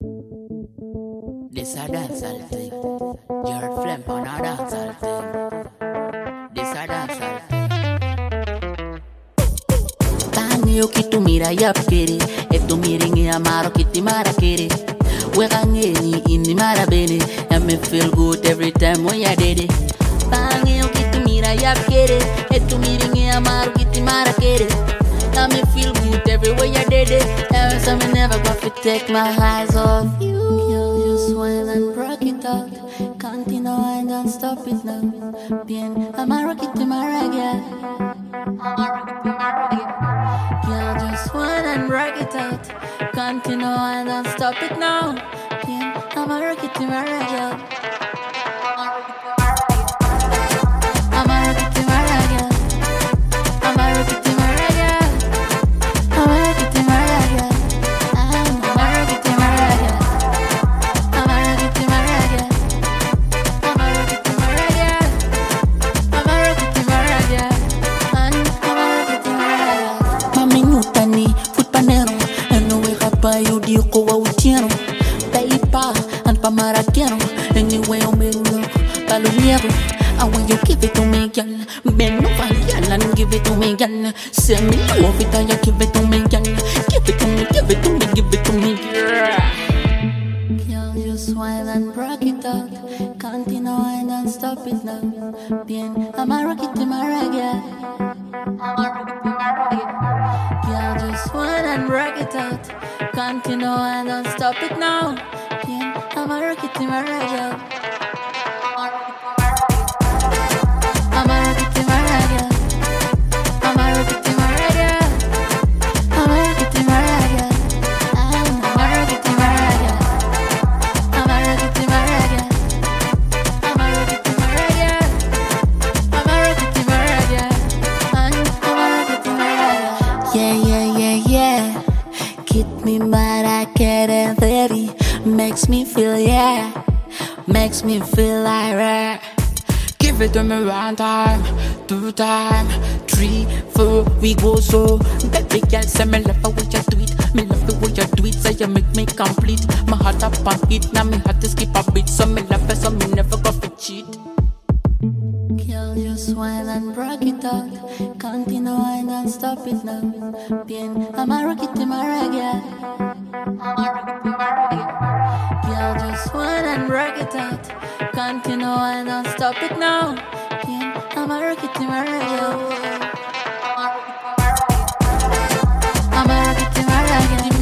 This a dancehall thing. Your flame on a dancehall thing. This a dancehall thing. Tanyo kitu mira yap kere. Eto miringi amaro kiti mara kere. Wekangeni ini mara bene. And me feel good every time when you did it. Tanyo kitu mira yap kere. Eto miringi amaro kiti mara kere. And me feel good everywhere you did it. Ever so me never got to take my eyes off you. Swell and rock it out. Can't deny and don't stop it now. Bien, I'm a rocket to my reggae. Girl, just swell and rock it out. Can't deny and don't stop it now. Bien, I'm a rocket to my reggae. I'm a rocket to my reggae. I'm a rocket to my reggae. I'm a rocket to my reggae. I'm a rocket to my reggae. You di ko wa utiano Paipa and pamarakiano Anyway o me look Paluniero and when you give it to me girl Ben no valian and give it to me girl Send me love it and you give it to me girl Give it to me, give it to me, give it to me girl, you swile and rock it out. Can't deny and don't stop it now. Bien, I'm a rocket to my reggae. Girl, just swile and rock it out. Can't deny and don't stop it now. Bien, I'm a rocket to my reggae. I'm a rocket to my reggae. I'm a rocket to my reggae. I'm a rocket to my reggae. I'm a rocket to my reggae. I'm a rocket to my reggae. I'm a rocket to my reggae. I'm a rocket to my reggae. I'm a rocket to my reggae. Yeah, yeah, yeah, yeah. Keep me mad, I get it ready. Makes me feel, yeah. Makes me feel like rare. Give it to me one time, two time, 3, 4, we go so. Baby girl say me love the way you do it. Me love the way you do it, so you make me complete. My heart up on it, now me heart to skip a beat. So me love it, so me never go for cheat. Girl, you swile and rock it out. Can't deny and don't stop it now. Bien, I'm a rocket to my reggae. Girl, just swile and rock it out. Can't deny and don't stop it now. Bien, I'm a rocket to my reggae. I'm a rocket to my reggae.